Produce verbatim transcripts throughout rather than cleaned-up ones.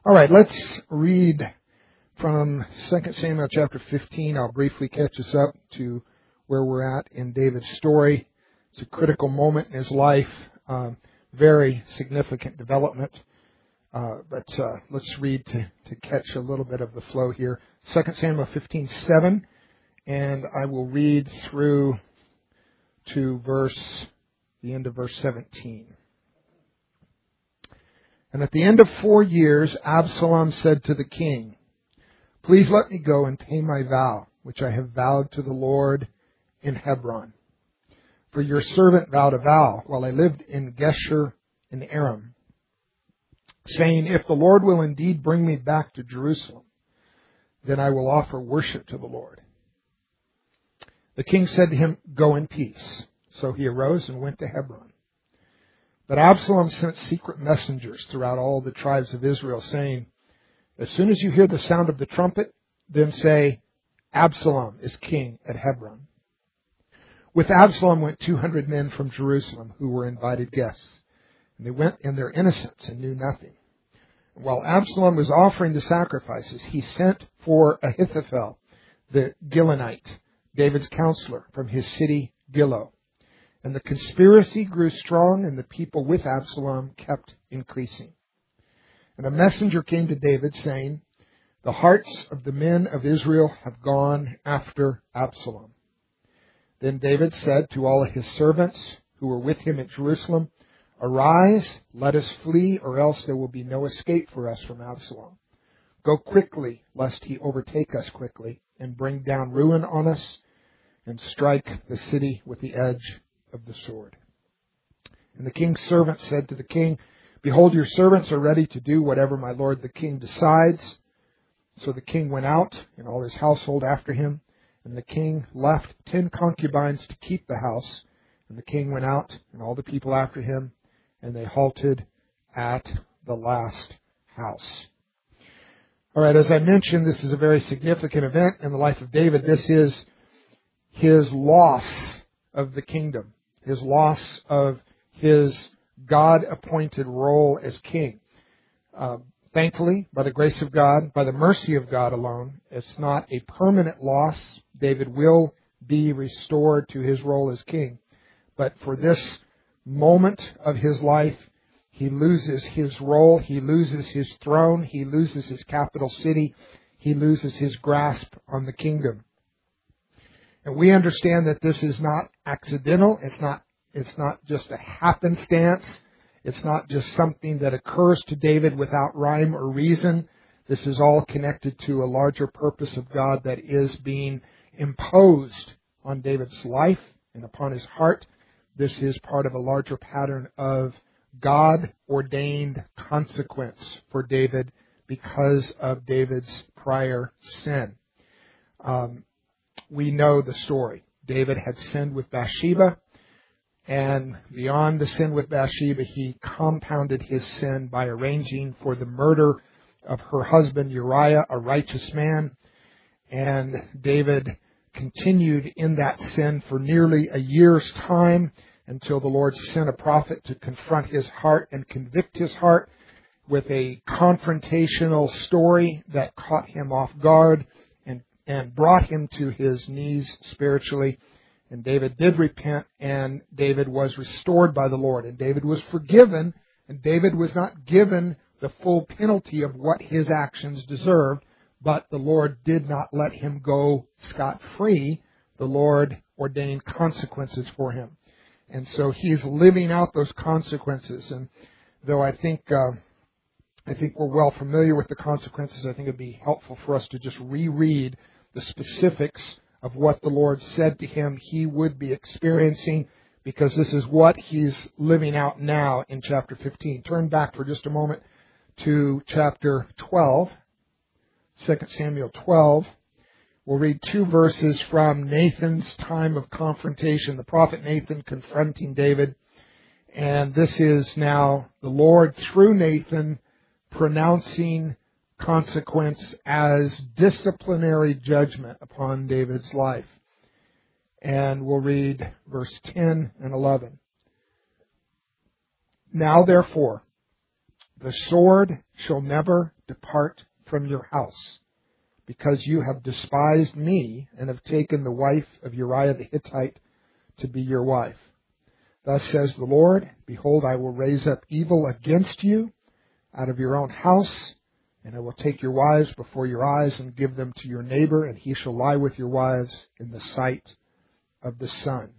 All right, let's read from Second Samuel chapter fifteen. I'll briefly catch us up to where we're at in David's story. It's a critical moment in his life, um, very significant development. Uh, but uh, let's read to, to catch a little bit of the flow here. Second Samuel fifteen seven, and I will read through to verse, the end of verse seventeen. And at the end of four years, Absalom said to the king, "Please let me go and pay my vow, which I have vowed to the Lord in Hebron. For your servant vowed a vow while I lived in Geshur in Aram, saying, if the Lord will indeed bring me back to Jerusalem, then I will offer worship to the Lord." The king said to him, "Go in peace." So he arose and went to Hebron. But Absalom sent secret messengers throughout all the tribes of Israel, saying, "As soon as you hear the sound of the trumpet, then say, Absalom is king at Hebron." With Absalom went two hundred men from Jerusalem who were invited guests. And they went in their innocence and knew nothing. And while Absalom was offering the sacrifices, he sent for Ahithophel, the Gilonite, David's counselor, from his city Gilo. And the conspiracy grew strong, and the people with Absalom kept increasing. And a messenger came to David, saying, "The hearts of the men of Israel have gone after Absalom." Then David said to all of his servants who were with him at Jerusalem, "Arise, let us flee, or else there will be no escape for us from Absalom. Go quickly, lest he overtake us quickly, and bring down ruin on us, and strike the city with the edge of the sword." And the king's servant said to the king, "Behold, your servants are ready to do whatever my lord the king decides." So the king went out, and all his household after him, and the king left ten concubines to keep the house. And the king went out, and all the people after him, and they halted at the last house. All right, as I mentioned, this is a very significant event in the life of David. This is his loss of the kingdom, his loss of his God-appointed role as king. Uh, thankfully, by the grace of God, by the mercy of God alone, it's not a permanent loss. David will be restored to his role as king. But for this moment of his life, he loses his role, he loses his throne, he loses his capital city, he loses his grasp on the kingdom. And we understand that this is not accidental, it's not it's not just a happenstance, it's not just something that occurs to David without rhyme or reason. This is all connected to a larger purpose of God that is being imposed on David's life and upon his heart. This is part of a larger pattern of God-ordained consequence for David because of David's prior sin. Um, we know the story. David had sinned with Bathsheba, and beyond the sin with Bathsheba, he compounded his sin by arranging for the murder of her husband Uriah, a righteous man. And David continued in that sin for nearly a year's time until the Lord sent a prophet to confront his heart and convict his heart with a confrontational story that caught him off guard and, and brought him to his knees spiritually. And David did repent, and David was restored by the Lord. And David was forgiven, and David was not given the full penalty of what his actions deserved, but the Lord did not let him go scot-free. The Lord ordained consequences for him. And so he's living out those consequences. And though I think uh, I think we're well familiar with the consequences, I think it'd be helpful for us to just reread the specifics of what the Lord said to him he would be experiencing, because this is what he's living out now in chapter fifteen. Turn back for just a moment to chapter twelve, Second Samuel twelve. We'll read two verses from Nathan's time of confrontation, the prophet Nathan confronting David. And this is now the Lord, through Nathan, pronouncing consequence as disciplinary judgment upon David's life. And we'll read verse ten and eleven. "Now therefore, the sword shall never depart from your house, because you have despised me and have taken the wife of Uriah the Hittite to be your wife. Thus says the Lord, behold, I will raise up evil against you out of your own house, and I will take your wives before your eyes and give them to your neighbor, and he shall lie with your wives in the sight of the sun.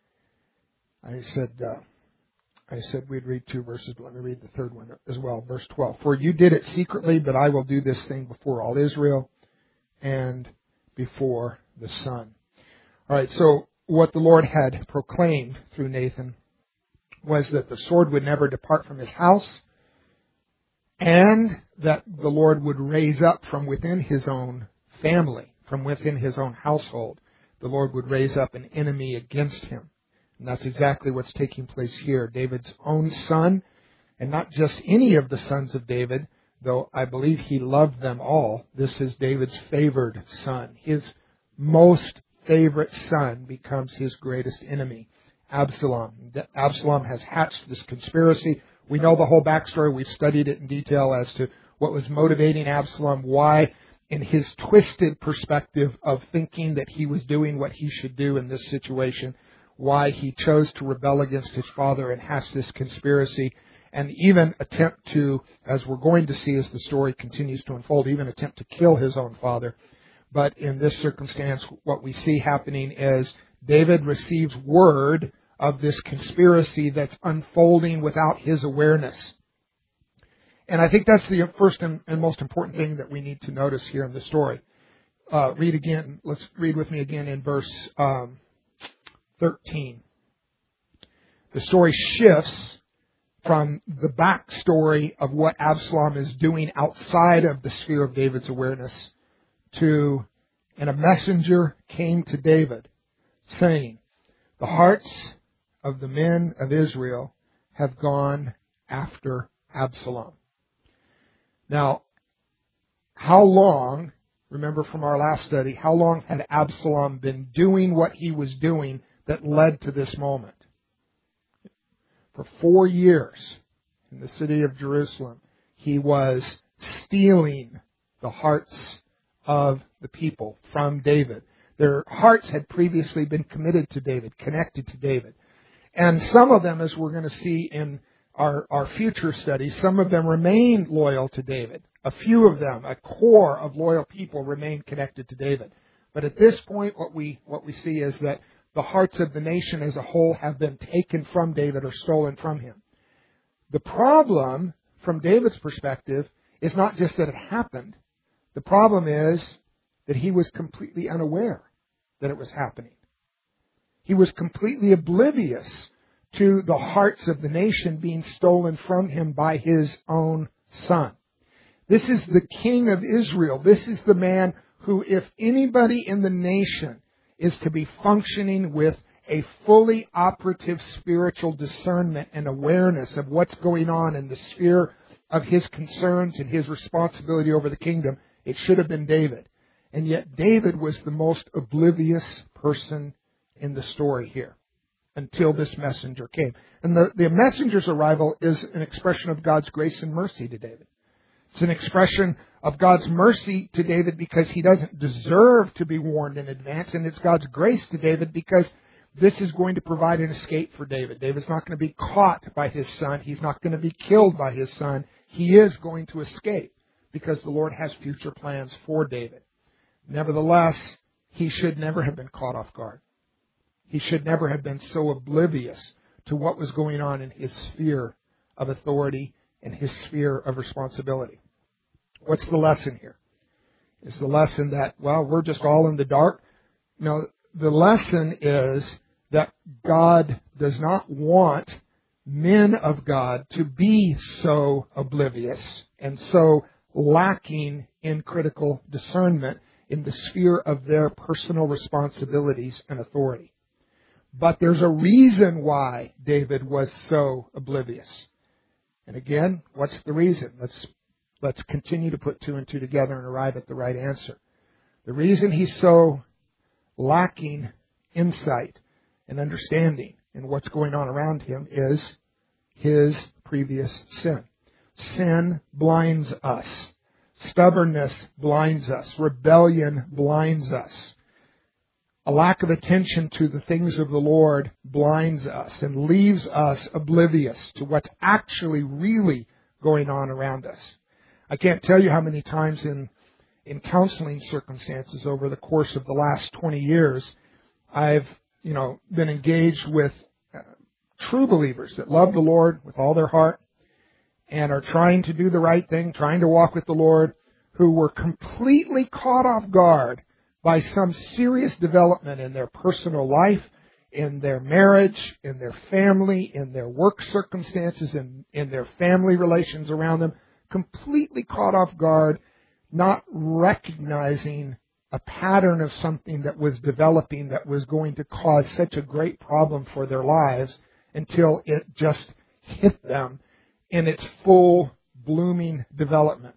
I said, uh, I said we'd read two verses, but let me read the third one as well. Verse twelve. For you did it secretly, but I will do this thing before all Israel and before the sun. All right, so what the Lord had proclaimed through Nathan was that the sword would never depart from his house, and that the Lord would raise up from within his own family, from within his own household, the Lord would raise up an enemy against him. And that's exactly what's taking place here. David's own son, and not just any of the sons of David, though I believe he loved them all. This is David's favored son. His most favorite son becomes his greatest enemy, Absalom. Absalom has hatched this conspiracy. We know the whole backstory. We've studied it in detail as to what was motivating Absalom, why, in his twisted perspective of thinking that he was doing what he should do in this situation, why he chose to rebel against his father and hatch this conspiracy, and even attempt to, as we're going to see as the story continues to unfold, even attempt to kill his own father. But in this circumstance, what we see happening is David receives word of this conspiracy that's unfolding without his awareness. And I think that's the first and most important thing that we need to notice here in the story. Uh, read again. Let's read with me again in verse um, thirteen. The story shifts from the backstory of what Absalom is doing outside of the sphere of David's awareness to, and a messenger came to David saying, the hearts of the men of Israel have gone after Absalom. Now, how long, remember from our last study, how long had Absalom been doing what he was doing that led to this moment? For four years in the city of Jerusalem, he was stealing the hearts of the people from David. Their hearts had previously been committed to David, connected to David. And some of them, as we're going to see in our, our future studies, some of them remained loyal to David. A few of them, a core of loyal people, remained connected to David. But at this point, what we what we see is that the hearts of the nation as a whole have been taken from David or stolen from him. The problem, from David's perspective, is not just that it happened. The problem is that he was completely unaware that it was happening. He was completely oblivious to the hearts of the nation being stolen from him by his own son. This is the king of Israel. This is the man who, if anybody in the nation is to be functioning with a fully operative spiritual discernment and awareness of what's going on in the sphere of his concerns and his responsibility over the kingdom, it should have been David. And yet David was the most oblivious person in the story here until this messenger came. And the, the messenger's arrival is an expression of God's grace and mercy to David. It's an expression of God's mercy to David because he doesn't deserve to be warned in advance. And it's God's grace to David because this is going to provide an escape for David. David's not going to be caught by his son. He's not going to be killed by his son. He is going to escape because the Lord has future plans for David. Nevertheless, he should never have been caught off guard. He should never have been so oblivious to what was going on in his sphere of authority and his sphere of responsibility. What's the lesson here? Is the lesson that, well, we're just all in the dark? No, the lesson is that God does not want men of God to be so oblivious and so lacking in critical discernment in the sphere of their personal responsibilities and authority. But there's a reason why David was so oblivious. And again, what's the reason? Let's let's continue to put two and two together and arrive at the right answer. The reason he's so lacking insight and understanding in what's going on around him is his previous sin. Sin blinds us. Stubbornness blinds us. Rebellion blinds us. A lack of attention to the things of the Lord blinds us and leaves us oblivious to what's actually really going on around us. I can't tell you how many times in, in counseling circumstances over the course of the last twenty years, I've, you know, been engaged with uh, true believers that love the Lord with all their heart and are trying to do the right thing, trying to walk with the Lord, who were completely caught off guard by some serious development in their personal life, in their marriage, in their family, in their work circumstances, in, in their family relations around them, completely caught off guard, not recognizing a pattern of something that was developing that was going to cause such a great problem for their lives until it just hit them in its full blooming development.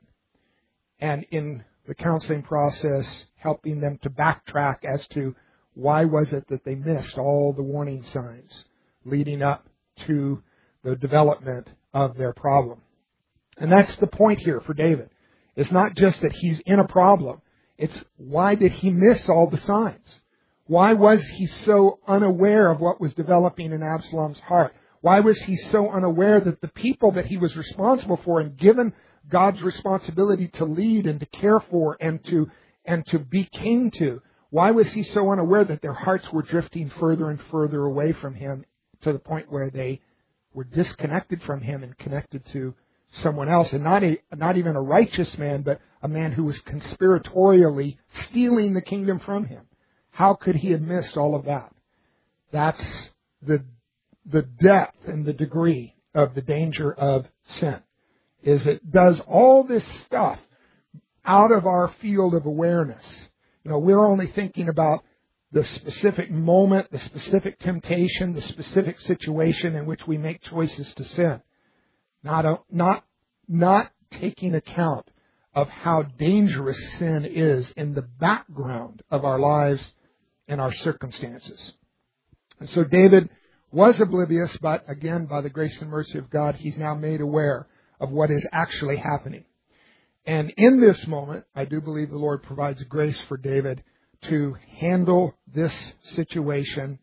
And in the counseling process, helping them to backtrack as to why was it that they missed all the warning signs leading up to the development of their problem. And that's the point here for David. It's not just that he's in a problem. It's why did he miss all the signs? Why was he so unaware of what was developing in Absalom's heart? Why was he so unaware that the people that he was responsible for and given God's responsibility to lead and to care for and to and to be king to, why was he so unaware that their hearts were drifting further and further away from him to the point where they were disconnected from him and connected to someone else, and not a not even a righteous man, but a man who was conspiratorially stealing the kingdom from him? How could he have missed all of that? That's the the depth and the degree of the danger of sin. Is it does all this stuff out of our field of awareness. You know, we're only thinking about the specific moment, the specific temptation, the specific situation in which we make choices to sin. Not, a, not, not taking account of how dangerous sin is in the background of our lives and our circumstances. And so David was oblivious, but again, by the grace and mercy of God, he's now made aware of what is actually happening. And in this moment, I do believe the Lord provides grace for David to handle this situation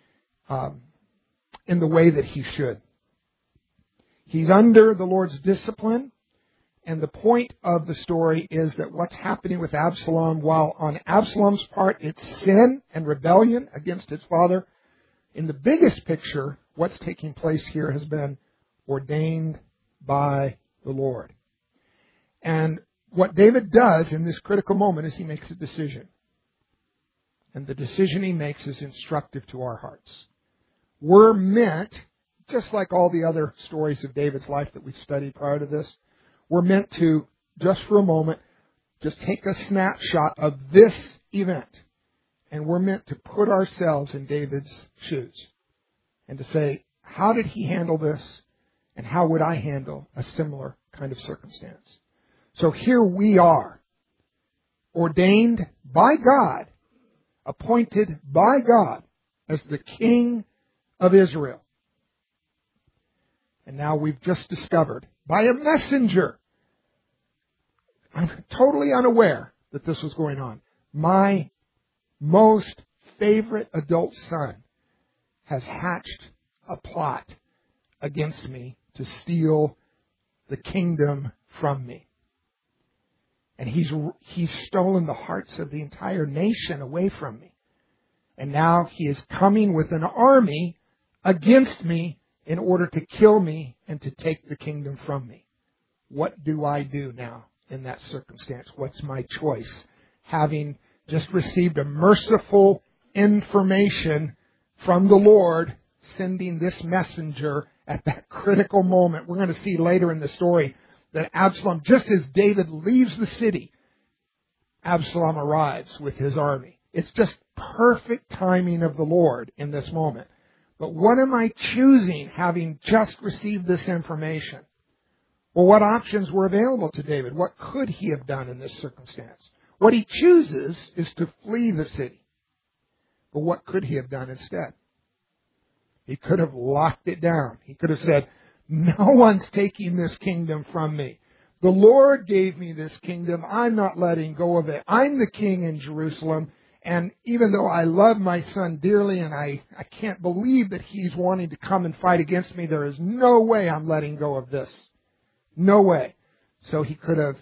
um, in the way that he should. He's under the Lord's discipline, and the point of the story is that what's happening with Absalom, while on Absalom's part it's sin and rebellion against his father, in the biggest picture, what's taking place here has been ordained by the Lord. And what David does in this critical moment is he makes a decision. And the decision he makes is instructive to our hearts. We're meant, just like all the other stories of David's life that we've studied prior to this, we're meant to, just for a moment, just take a snapshot of this event. And we're meant to put ourselves in David's shoes. And to say, how did he handle this? And how would I handle a similar kind of circumstance? So here we are, ordained by God, appointed by God as the king of Israel. And now we've just discovered by a messenger, I'm totally unaware that this was going on. My most favorite adult son has hatched a plot against me to steal the kingdom from me. And he's he's stolen the hearts of the entire nation away from me. And now he is coming with an army against me in order to kill me and to take the kingdom from me. What do I do now in that circumstance? What's my choice? Having just received a merciful information from the Lord, sending this messenger at that critical moment. We're going to see later in the story that Absalom, just as David leaves the city, Absalom arrives with his army. It's just perfect timing of the Lord in this moment. But what am I choosing, having just received this information? Well, what options were available to David? What could he have done in this circumstance? What he chooses is to flee the city. But what could he have done instead? He could have locked it down. He could have said, no one's taking this kingdom from me. The Lord gave me this kingdom. I'm not letting go of it. I'm the king in Jerusalem. And even though I love my son dearly and I, I can't believe that he's wanting to come and fight against me, there is no way I'm letting go of this. No way. So he could have,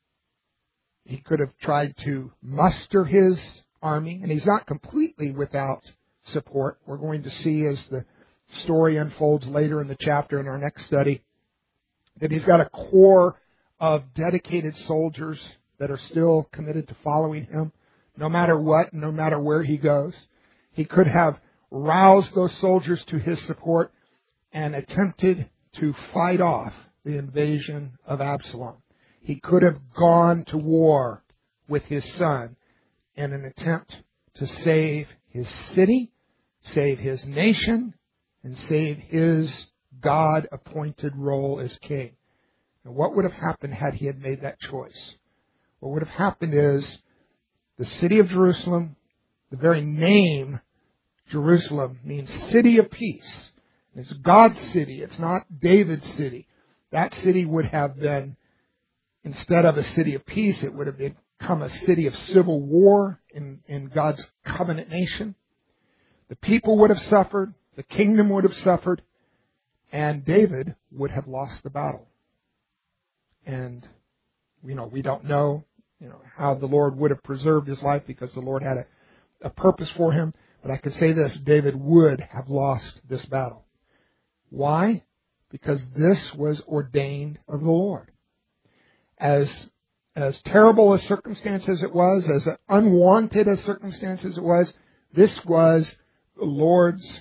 he could have tried to muster his army, and he's not completely without support. We're going to see as the story unfolds later in the chapter in our next study that he's got a core of dedicated soldiers that are still committed to following him, no matter what, no matter where he goes. He could have roused those soldiers to his support and attempted to fight off the invasion of Absalom. He could have gone to war with his son in an attempt to save his city, save his nation, and save his God-appointed role as king. And what would have happened had he had made that choice? What would have happened is the city of Jerusalem, the very name Jerusalem means city of peace. It's God's city. It's not David's city. That city would have been, instead of a city of peace, it would have become a city of civil war in, in God's covenant nation. The people would have suffered. The kingdom would have suffered. And David would have lost the battle. And, you know, we don't know, you know, how the Lord would have preserved his life because the Lord had a, a purpose for him. But I could say this, David would have lost this battle. Why? Because this was ordained of the Lord. As, as terrible as circumstances it was, as unwanted as circumstances it was, this was the Lord's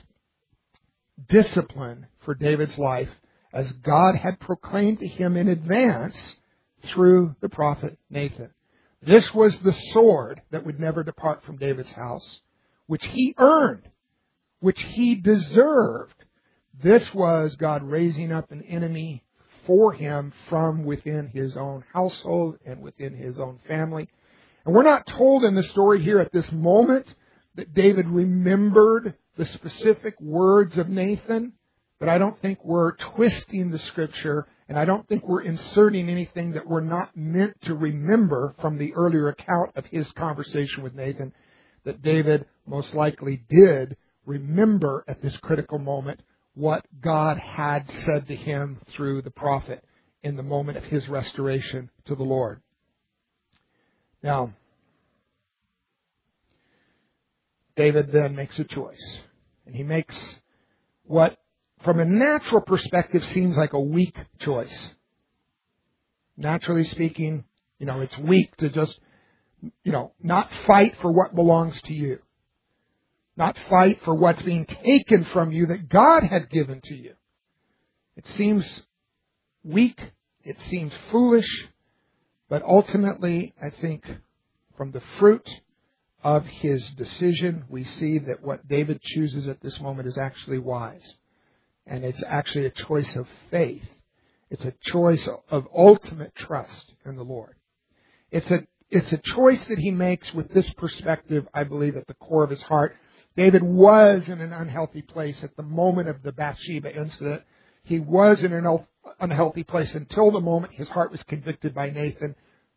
discipline for David's life, as God had proclaimed to him in advance through the prophet Nathan. This was the sword that would never depart from David's house, which he earned, which he deserved. This was God raising up an enemy for him from within his own household and within his own family. And we're not told in the story here at this moment that David remembered the specific words of Nathan, but I don't think we're twisting the Scripture, and I don't think we're inserting anything that we're not meant to remember from the earlier account of his conversation with Nathan, that David most likely did remember at this critical moment what God had said to him through the prophet in the moment of his restoration to the Lord. Now, David then makes a choice. And he makes what, from a natural perspective, seems like a weak choice. Naturally speaking, you know, it's weak to just, you know, not fight for what belongs to you. Not fight for what's being taken from you that God had given to you. It seems weak. It seems foolish. But ultimately, I think, from the fruit of his decision, we see that what David chooses at this moment is actually wise. And it's actually a choice of faith. It's a choice of ultimate trust in the Lord. It's a, it's a choice that he makes with this perspective, I believe, at the core of his heart. David was in an unhealthy place at the moment of the Bathsheba incident. He was in an unhealthy place until the moment his heart was convicted by Nathan.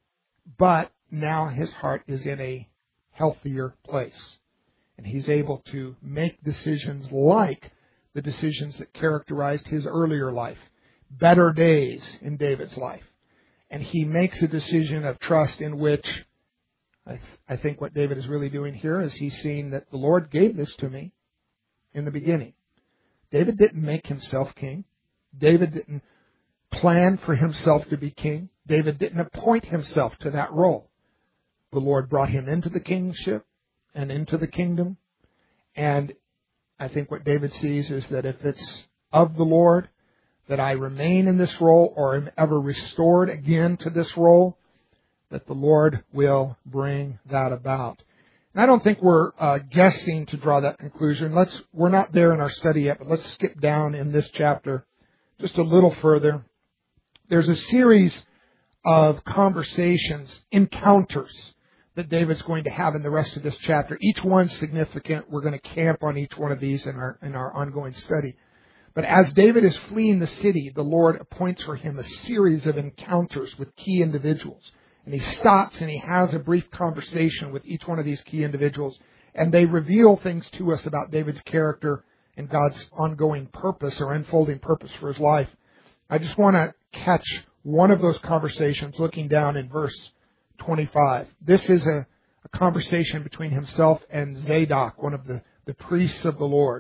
But now his heart is in a healthier place. And he's able to make decisions like the decisions that characterized his earlier life. Better days in David's life. And he makes a decision of trust in which I, th- I think what David is really doing here is he's seeing that the Lord gave this to me in the beginning. David didn't make himself king. David didn't plan for himself to be king. David didn't appoint himself to that role. The Lord brought him into the kingship and into the kingdom. And I think what David sees is that if it's of the Lord, that I remain in this role or am ever restored again to this role, that the Lord will bring that about. And I don't think we're uh, guessing to draw that conclusion. Let's, we're not there in our study yet, but let's skip down in this chapter just a little further. There's a series of conversations, encounters, that David's going to have in the rest of this chapter. Each one's significant. We're going to camp on each one of these in our, in our ongoing study. But as David is fleeing the city, the Lord appoints for him a series of encounters with key individuals. And he stops and he has a brief conversation with each one of these key individuals. And they reveal things to us about David's character and God's ongoing purpose or unfolding purpose for his life. I just want to catch one of those conversations looking down in verse twenty-five. This is a, a conversation between himself and Zadok, one of the, the priests of the Lord.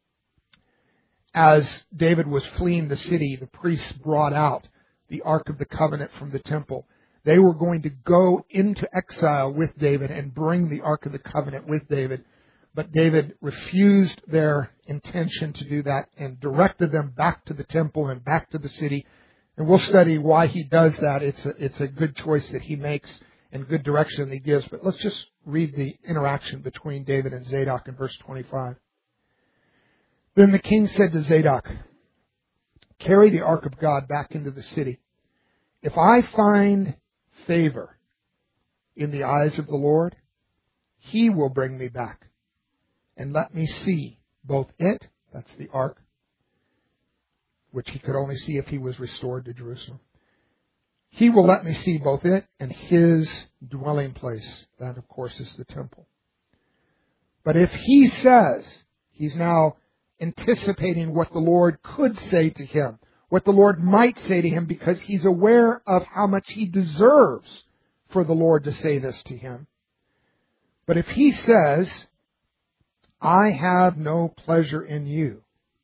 As David was fleeing the city, the priests brought out the Ark of the Covenant from the temple. They were going to go into exile with David and bring the Ark of the Covenant with David. But David refused their intention to do that and directed them back to the temple and back to the city. And we'll study why he does that. It's a, it's a good choice that he makes and good direction that he gives. But let's just read the interaction between David and Zadok in verse twenty-five. Then the king said to Zadok, "Carry the ark of God back into the city. If I find favor in the eyes of the Lord, He will bring me back and let me see both it," that's the ark, which he could only see if he was restored to Jerusalem. "He will let me see both it and His dwelling place." That, of course, is the temple. "But if He says," he's now anticipating what the Lord could say to him, what the Lord might say to him, because he's aware of how much he deserves for the Lord to say this to him. "But if He says, I have no pleasure in you,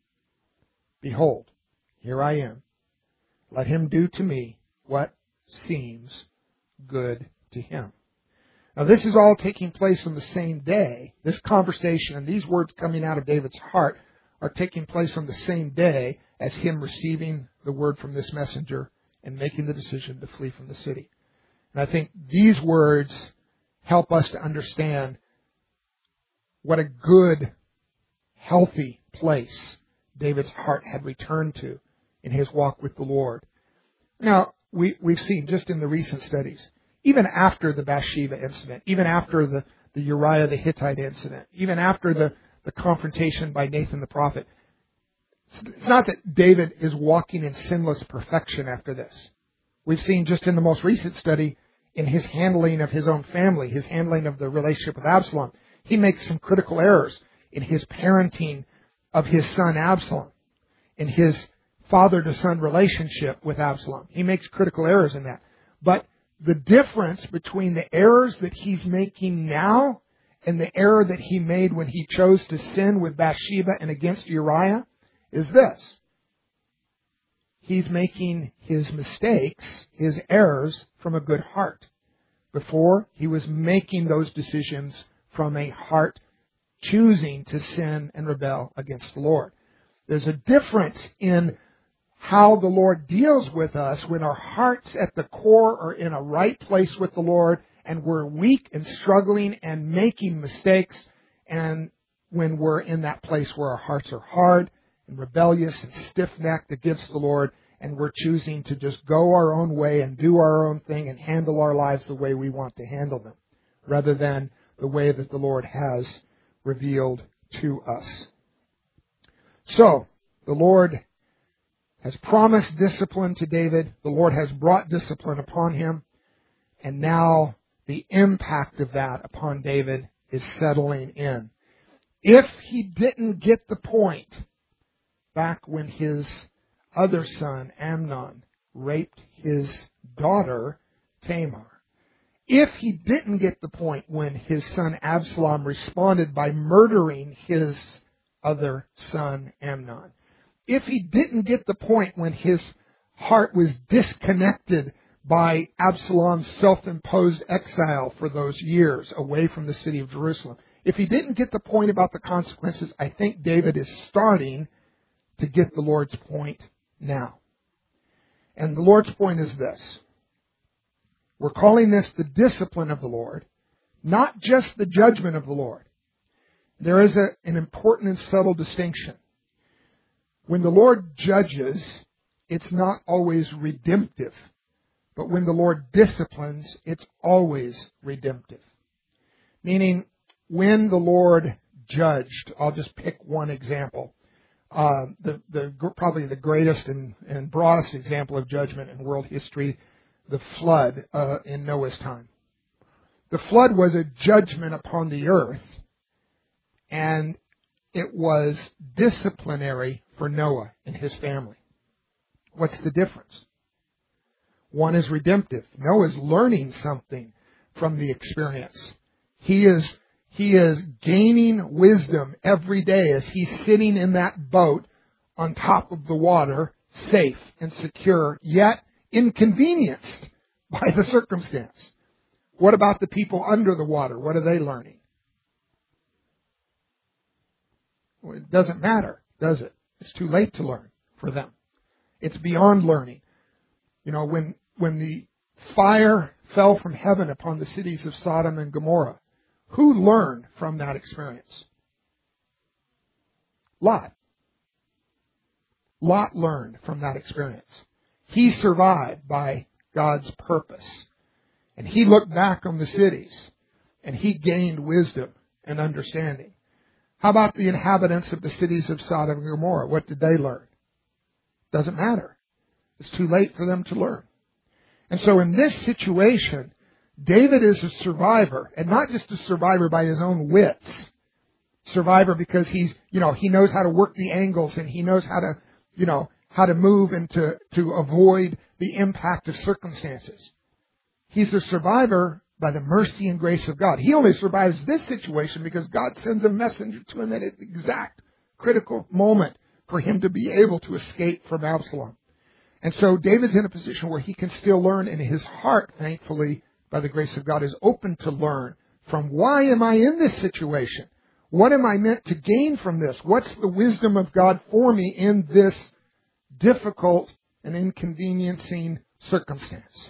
behold, here I am. Let him do to me what seems good to him." Now, this is all taking place on the same day. This conversation and these words coming out of David's heart are taking place on the same day as him receiving the word from this messenger and making the decision to flee from the city. And I think these words help us to understand what a good, healthy place David's heart had returned to in his walk with the Lord. Now, we, we've seen just in the recent studies, even after the Bathsheba incident, even after the, the Uriah the Hittite incident, even after the, the confrontation by Nathan the prophet, it's not that David is walking in sinless perfection after this. We've seen just in the most recent study in his handling of his own family, his handling of the relationship with Absalom. He makes some critical errors in his parenting of his son Absalom, in his father-to-son relationship with Absalom. He makes critical errors in that. But the difference between the errors that he's making now and the error that he made when he chose to sin with Bathsheba and against Uriah is this. He's making his mistakes, his errors, from a good heart. Before, he was making those decisions from a heart choosing to sin and rebel against the Lord. There's a difference in how the Lord deals with us when our hearts at the core are in a right place with the Lord and we're weak and struggling and making mistakes, and when we're in that place where our hearts are hard and rebellious and stiff-necked against the Lord, and we're choosing to just go our own way and do our own thing and handle our lives the way we want to handle them, rather than the way that the Lord has revealed to us. So, the Lord has promised discipline to David. The Lord has brought discipline upon him. And now the impact of that upon David is settling in. If he didn't get the point back when his other son, Amnon, raped his daughter, Tamar, if he didn't get the point when his son Absalom responded by murdering his other son, Amnon, if he didn't get the point when his heart was disconnected by Absalom's self-imposed exile for those years away from the city of Jerusalem, if he didn't get the point about the consequences, I think David is starting to get the Lord's point now. And the Lord's point is this. We're calling this the discipline of the Lord, not just the judgment of the Lord. There is a, an important and subtle distinction. When the Lord judges, it's not always redemptive. But when the Lord disciplines, it's always redemptive. Meaning, when the Lord judged, I'll just pick one example. uh, the, the probably the greatest and, and broadest example of judgment in world history, the flood uh, in Noah's time. The flood was a judgment upon the earth, and it was disciplinary for Noah and his family. What's the difference? One is redemptive. Noah's learning something from the experience. He is, he is gaining wisdom every day as he's sitting in that boat on top of the water, safe and secure, yet inconvenienced by the circumstance. What about the people under the water? What are they learning? Well, it doesn't matter, does it? It's too late to learn for them. It's beyond learning. You know, when when the fire fell from heaven upon the cities of Sodom and Gomorrah, who learned from that experience? Lot. Lot learned from that experience. He survived by God's purpose. And he looked back on the cities, and he gained wisdom and understanding. How about the inhabitants of the cities of Sodom and Gomorrah? What did they learn? Doesn't matter. It's too late for them to learn. And so in this situation, David is a survivor, and not just a survivor by his own wits. Survivor because he's, you know, he knows how to work the angles, and he knows how to, you know, how to move and to, to avoid the impact of circumstances. He's a survivor by the mercy and grace of God. He only survives this situation because God sends a messenger to him at an exact critical moment for him to be able to escape from Absalom. And so David's in a position where he can still learn, and his heart, thankfully, by the grace of God, is open to learn from why am I in this situation? What am I meant to gain from this? What's the wisdom of God for me in this difficult and inconveniencing circumstance?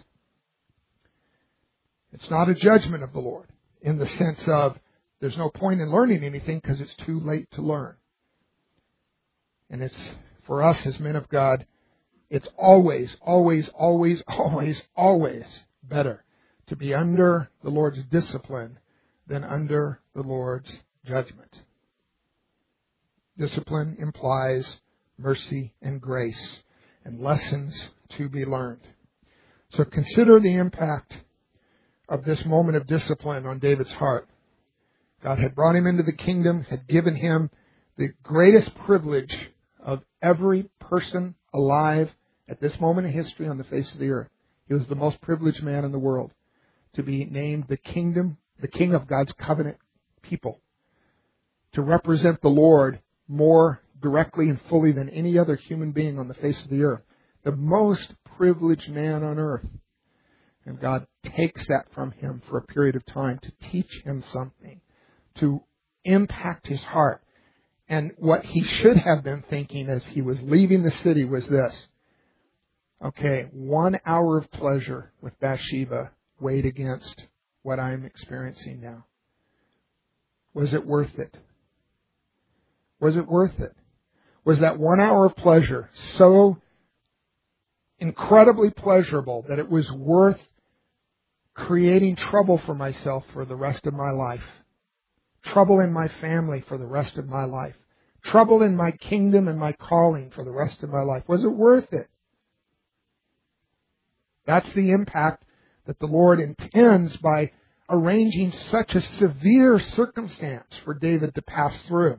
It's not a judgment of the Lord in the sense of there's no point in learning anything because it's too late to learn. And it's, for us as men of God, it's always, always, always, always, always better to be under the Lord's discipline than under the Lord's judgment. Discipline implies mercy and grace and lessons to be learned. So consider the impact of this moment of discipline on David's heart. God had brought him into the kingdom, had given him the greatest privilege of every person alive at this moment in history on the face of the earth. He was the most privileged man in the world to be named the kingdom, the king of God's covenant people, to represent the Lord more directly and fully than any other human being on the face of the earth. The most privileged man on earth. And God takes that from him for a period of time to teach him something, to impact his heart. And what he should have been thinking as he was leaving the city was this. Okay, one hour of pleasure with Bathsheba weighed against what I'm experiencing now. Was it worth it? Was it worth it? Was that one hour of pleasure so incredibly pleasurable that it was worth creating trouble for myself for the rest of my life? Trouble in my family for the rest of my life? Trouble in my kingdom and my calling for the rest of my life? Was it worth it? That's the impact that the Lord intends by arranging such a severe circumstance for David to pass through.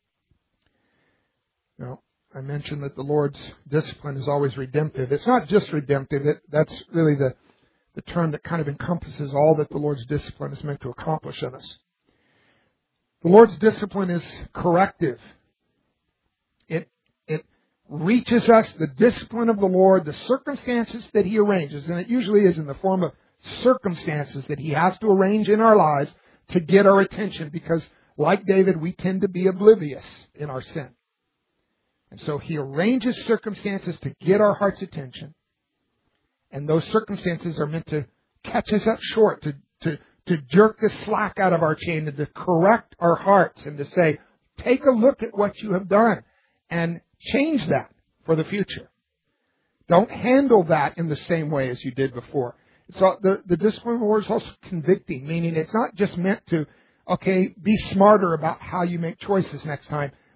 Now, I mentioned that the Lord's discipline is always redemptive. It's not just redemptive. It, that's really the, the term that kind of encompasses all that the Lord's discipline is meant to accomplish in us. The Lord's discipline is corrective. It, it reaches us, the discipline of the Lord, the circumstances that He arranges, and it usually is in the form of circumstances that He has to arrange in our lives to get our attention, because like David, we tend to be oblivious in our sin. And so He arranges circumstances to get our heart's attention. And those circumstances are meant to catch us up short, to, to, to jerk the slack out of our chain, and to correct our hearts, and to say, take a look at what you have done and change that for the future. Don't handle that in the same way as you did before. It's all, the, the discipline of the Lord is also convicting, meaning it's not just meant to, okay, be smarter about how you make choices next time,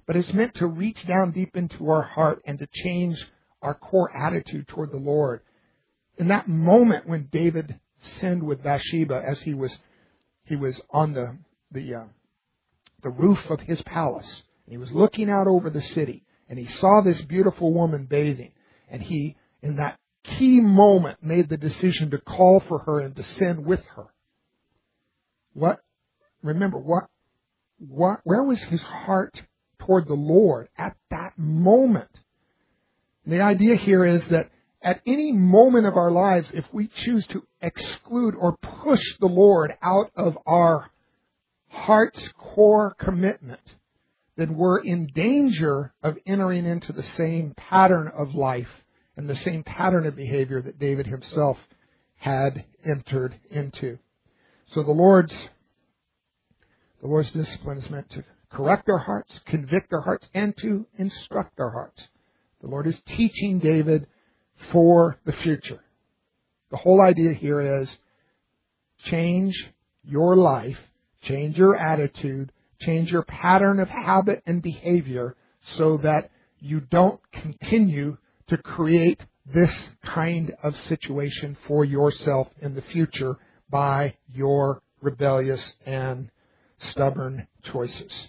but it's meant to reach down deep into our heart and to change our core attitude toward the Lord. In that moment when David sinned with Bathsheba, as he was he was on the the uh, the roof of his palace, and he was looking out over the city, and he saw this beautiful woman bathing, and he, in that key moment, made the decision to call for her and to sin with her. What? Remember, what? What? Where was his heart toward the Lord at that moment? And the idea here is that at any moment of our lives, if we choose to exclude or push the Lord out of our heart's core commitment, then we're in danger of entering into the same pattern of life and the same pattern of behavior that David himself had entered into. So the Lord's the Lord's discipline is meant to correct our hearts, convict our hearts, and to instruct our hearts. The Lord is teaching David for the future. The whole idea here is change your life, change your attitude, change your pattern of habit and behavior so that you don't continue to create this kind of situation for yourself in the future by your rebellious and stubborn choices.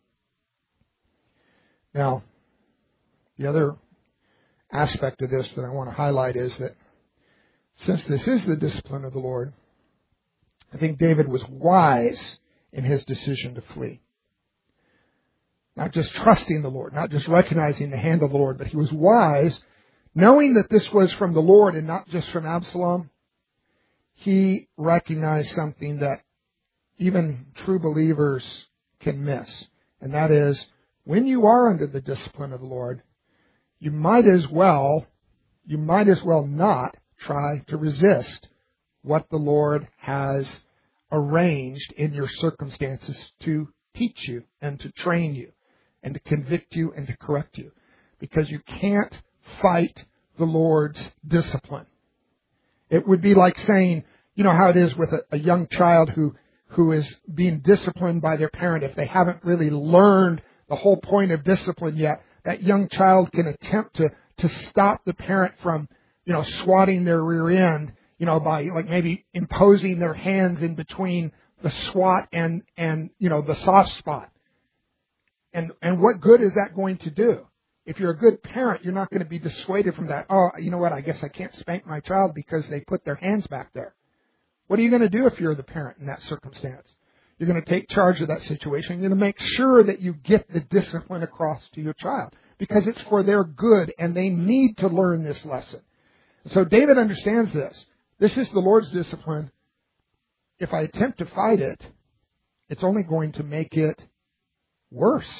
Now, the other aspect of this that I want to highlight is that since this is the discipline of the Lord, I think David was wise in his decision to flee. Not just trusting the Lord, not just recognizing the hand of the Lord, but he was wise, knowing that this was from the Lord and not just from Absalom. He recognized something that even true believers can miss, and that is, when you are under the discipline of the Lord, you might as well, you might as well not try to resist what the Lord has arranged in your circumstances to teach you and to train you and to convict you and to correct you. Because you can't fight the Lord's discipline. It would be like saying, you know how it is with a, a young child who, who is being disciplined by their parent. If they haven't really learned the whole point of discipline yet, that young child can attempt to, to stop the parent from, you know, swatting their rear end, you know, by like maybe imposing their hands in between the swat and, and, you know, the soft spot. And, and what good is that going to do? If you're a good parent, you're not going to be dissuaded from that. Oh, you know what? I guess I can't spank my child because they put their hands back there. What are you going to do if you're the parent in that circumstance? You're going to take charge of that situation. You're going to make sure that you get the discipline across to your child because it's for their good and they need to learn this lesson. So David understands this. This is the Lord's discipline. If I attempt to fight it, it's only going to make it worse.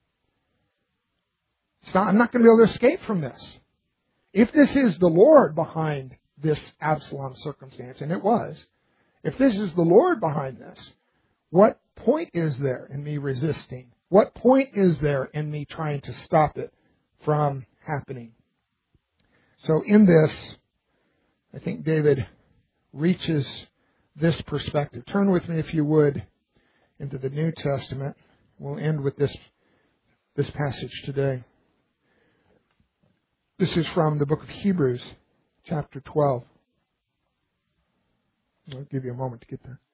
It's not, I'm not going to be able to escape from this. If this is the Lord behind this Absalom circumstance, and it was, if this is the Lord behind this, what point is there in me resisting? What point is there in me trying to stop it from happening? So in this, I think David reaches this perspective. Turn with me, if you would, into the New Testament. We'll end with this, this passage today. This is from the book of Hebrews, chapter twelve. I'll give you a moment to get there.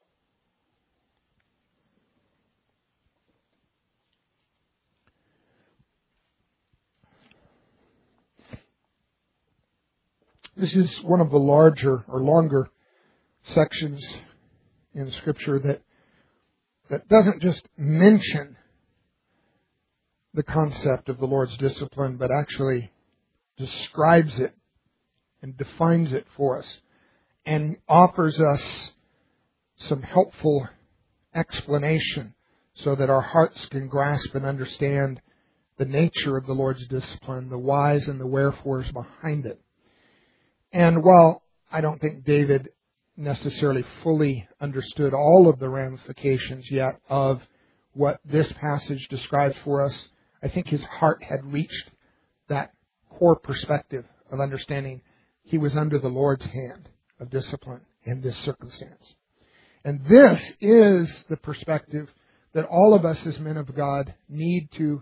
This is one of the larger or longer sections in Scripture that that doesn't just mention the concept of the Lord's discipline, but actually describes it and defines it for us and offers us some helpful explanation so that our hearts can grasp and understand the nature of the Lord's discipline, the whys and the wherefores behind it. And while I don't think David necessarily fully understood all of the ramifications yet of what this passage describes for us, I think his heart had reached that core perspective of understanding he was under the Lord's hand of discipline in this circumstance. And this is the perspective that all of us as men of God need to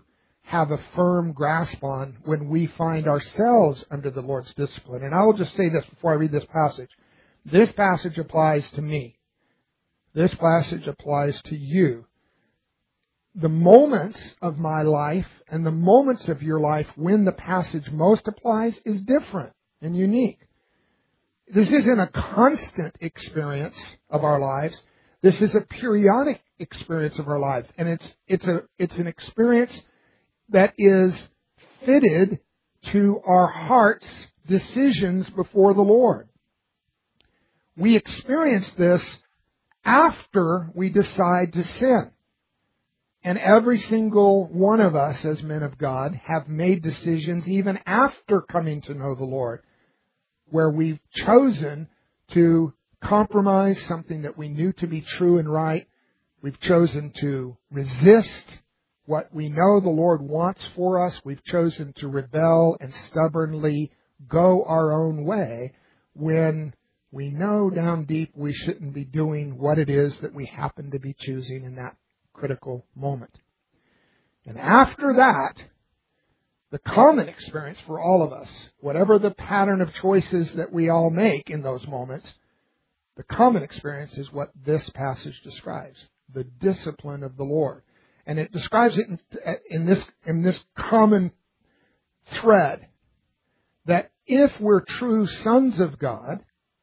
have a firm grasp on when we find ourselves under the Lord's discipline. And I will just say this before I read this passage. This passage applies to me. This passage applies to you. The moments of my life and the moments of your life when the passage most applies is different and unique. This isn't a constant experience of our lives. This is a periodic experience of our lives. And it's, it's a, it's an experience that is fitted to our heart's decisions before the Lord. We experience this after we decide to sin. And every single one of us as men of God have made decisions even after coming to know the Lord, where we've chosen to compromise something that we knew to be true and right. We've chosen to resist what we know the Lord wants for us. We've chosen to rebel and stubbornly go our own way when we know down deep we shouldn't be doing what it is that we happen to be choosing in that critical moment. And after that, the common experience for all of us, whatever the pattern of choices that we all make in those moments, the common experience is what this passage describes, the discipline of the Lord. And it describes it in, in this in this common thread that if we're true sons of God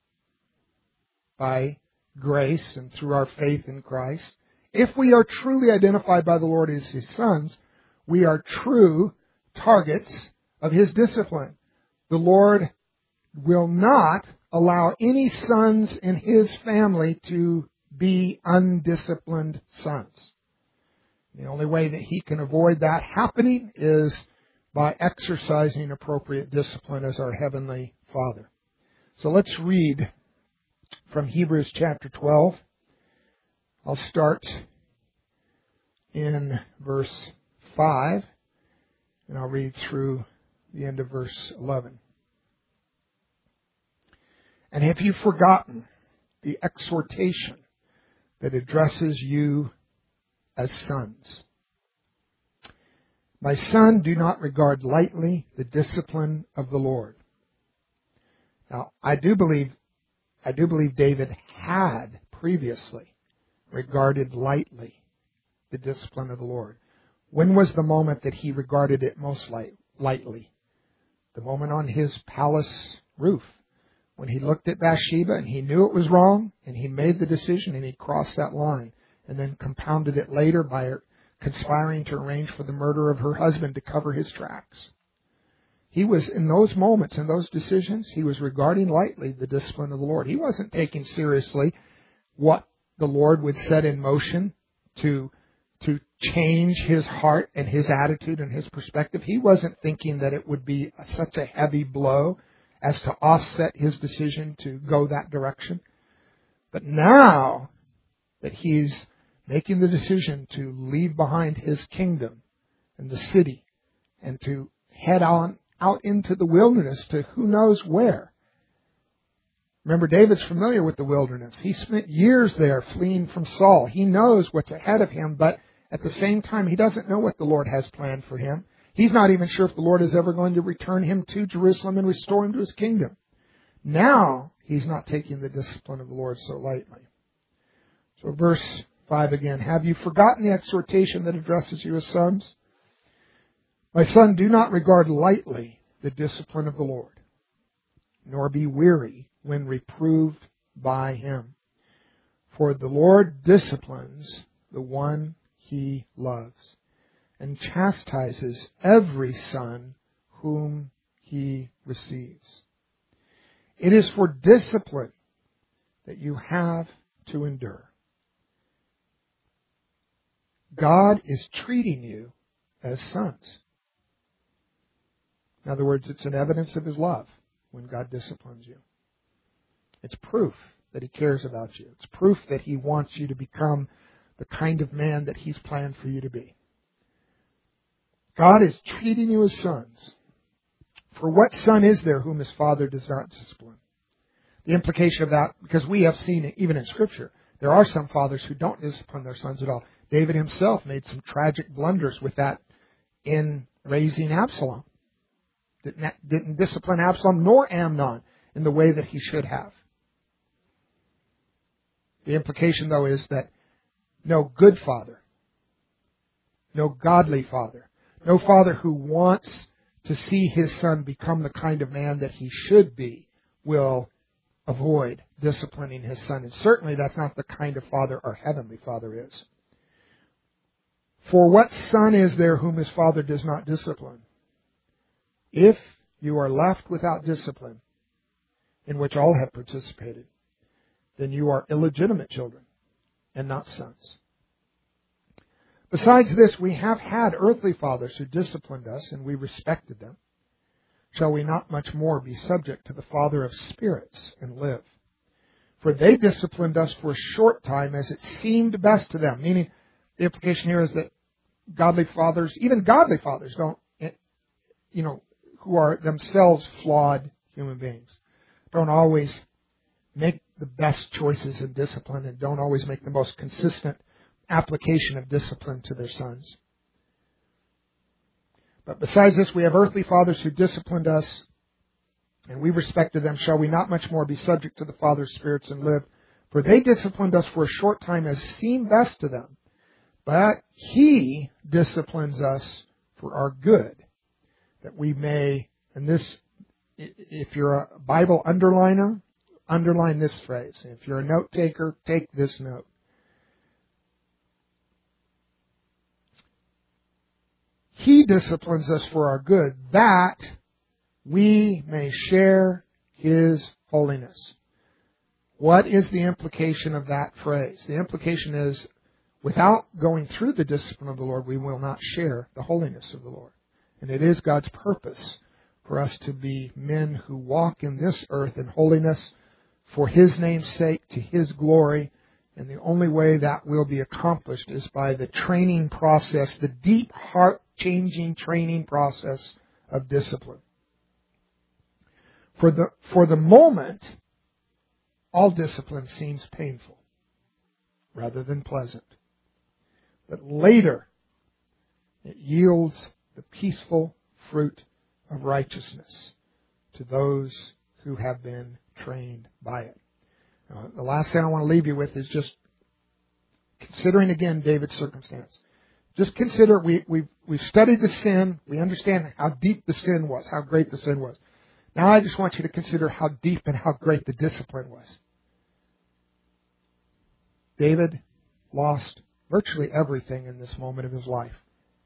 by grace and through our faith in Christ, if we are truly identified by the Lord as His sons, we are true targets of His discipline. The Lord will not allow any sons in His family to be undisciplined sons. The only way that He can avoid that happening is by exercising appropriate discipline as our Heavenly Father. So let's read from Hebrews chapter twelve. I'll start in verse five, and I'll read through the end of verse eleven. And have you forgotten the exhortation that addresses you as sons? My son, do not regard lightly the discipline of the Lord. Now, I do believe, I do believe David had previously regarded lightly the discipline of the Lord. When was the moment that he regarded it most light, lightly? The moment on his palace roof, when he looked at Bathsheba and he knew it was wrong, and he made the decision and he crossed that line, and then compounded it later by conspiring to arrange for the murder of her husband to cover his tracks. He was, in those moments, in those decisions, he was regarding lightly the discipline of the Lord. He wasn't taking seriously what the Lord would set in motion to, to change his heart and his attitude and his perspective. He wasn't thinking that it would be such a heavy blow as to offset his decision to go that direction. But now that he's making the decision to leave behind his kingdom and the city and to head on out into the wilderness to who knows where. Remember, David's familiar with the wilderness. He spent years there fleeing from Saul. He knows what's ahead of him, but at the same time, he doesn't know what the Lord has planned for him. He's not even sure if the Lord is ever going to return him to Jerusalem and restore him to his kingdom. Now, he's not taking the discipline of the Lord so lightly. So verse five again. Have you forgotten the exhortation that addresses you as sons? My son, do not regard lightly the discipline of the Lord, nor be weary when reproved by Him. For the Lord disciplines the one He loves, and chastises every son whom He receives. It is for discipline that you have to endure. God is treating you as sons. In other words, it's an evidence of His love when God disciplines you. It's proof that He cares about you. It's proof that He wants you to become the kind of man that He's planned for you to be. God is treating you as sons. For what son is there whom his father does not discipline? The implication of that, because we have seen it even in Scripture, there are some fathers who don't discipline their sons at all. David himself made some tragic blunders with that in raising Absalom. Didn't, didn't discipline Absalom nor Amnon in the way that he should have. The implication, though, is that no good father, no godly father, no father who wants to see his son become the kind of man that he should be will avoid disciplining his son. And certainly that's not the kind of father our heavenly Father is. For what son is there whom his father does not discipline? If you are left without discipline, in which all have participated, then you are illegitimate children and not sons. Besides this, we have had earthly fathers who disciplined us, and we respected them. Shall we not much more be subject to the Father of spirits and live? For they disciplined us for a short time as it seemed best to them. Meaning, the implication here is that godly fathers, even godly fathers, don't, you know, who are themselves flawed human beings, don't always make the best choices in discipline and don't always make the most consistent application of discipline to their sons. But besides this, we have earthly fathers who disciplined us, and we respected them. Shall we not much more be subject to the Father of spirits and live? For they disciplined us for a short time as seemed best to them. But He disciplines us for our good, that we may, and this, if you're a Bible underliner, underline this phrase. If you're a note taker, take this note. He disciplines us for our good, that we may share His holiness. What is the implication of that phrase? The implication is, without going through the discipline of the Lord, we will not share the holiness of the Lord. And it is God's purpose for us to be men who walk in this earth in holiness for His name's sake, to His glory. And the only way that will be accomplished is by the training process, the deep heart-changing training process of discipline. For the, for the moment, all discipline seems painful rather than pleasant. But later, it yields the peaceful fruit of righteousness to those who have been trained by it. Now, the last thing I want to leave you with is just considering again David's circumstance. Just consider, we, we've, we've studied the sin. We understand how deep the sin was, how great the sin was. Now I just want you to consider how deep and how great the discipline was. David lost virtually everything in this moment of his life.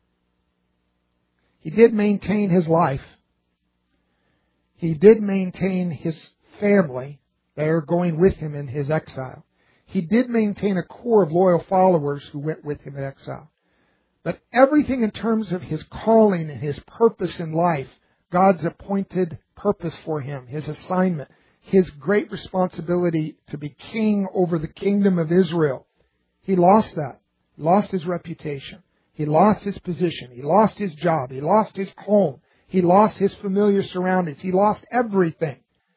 He did maintain his life. He did maintain his family. They are going with him in his exile. He did maintain a core of loyal followers who went with him in exile. But everything in terms of his calling and his purpose in life, God's appointed purpose for him, his assignment, his great responsibility to be king over the kingdom of Israel, he lost that. He lost his reputation. He lost his position. He lost his job. He lost his home. He lost his familiar surroundings. He lost everything.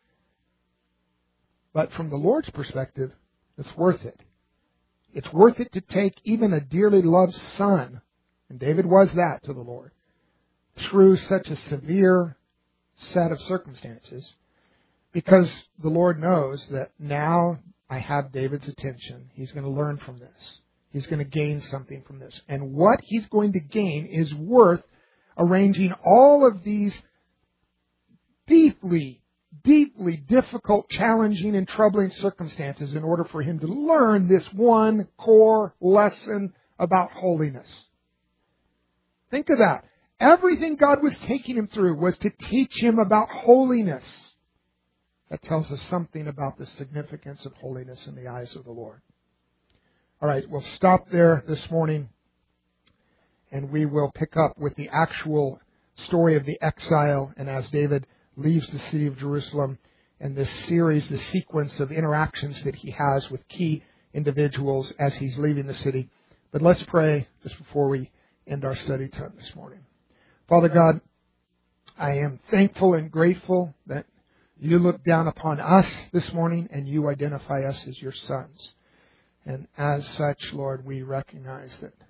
But from the Lord's perspective, it's worth it. It's worth it to take even a dearly loved son, and David was that to the Lord, through such a severe set of circumstances, because the Lord knows that now I have David's attention. He's going to learn from this. He's going to gain something from this. And what he's going to gain is worth arranging all of these deeply deeply difficult, challenging, and troubling circumstances in order for him to learn this one core lesson about holiness. Think of that. Everything God was taking him through was to teach him about holiness. That tells us something about the significance of holiness in the eyes of the Lord. All right, we'll stop there this morning, and we will pick up with the actual story of the exile, and as David leaves the city of Jerusalem, and this series, the sequence of interactions that he has with key individuals as he's leaving the city. But let's pray just before we end our study time this morning. Father God, I am thankful and grateful that you look down upon us this morning and you identify us as your sons. And as such, Lord, we recognize that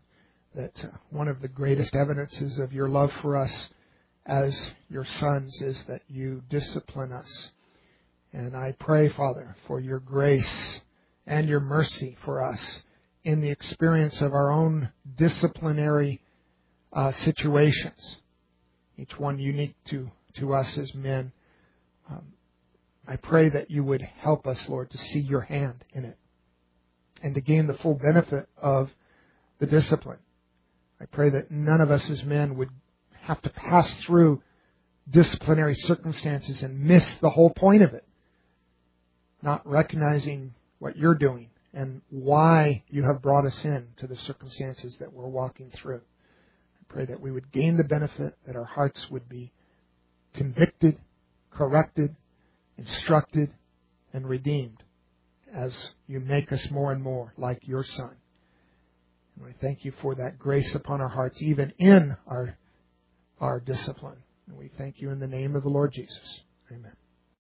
that uh, one of the greatest evidences of your love for us as your sons is that you discipline us. And I pray, Father, for your grace and your mercy for us in the experience of our own disciplinary uh, situations, each one unique to, to us as men. Um, I pray that you would help us, Lord, to see your hand in it and to gain the full benefit of the discipline. I pray that none of us as men would have to pass through disciplinary circumstances and miss the whole point of it, not recognizing what you're doing and why you have brought us in to the circumstances that we're walking through. I pray that we would gain the benefit, that our hearts would be convicted, corrected, instructed, and redeemed as you make us more and more like your Son. And we thank you for that grace upon our hearts, even in our, our discipline. And we thank you in the name of the Lord Jesus. Amen.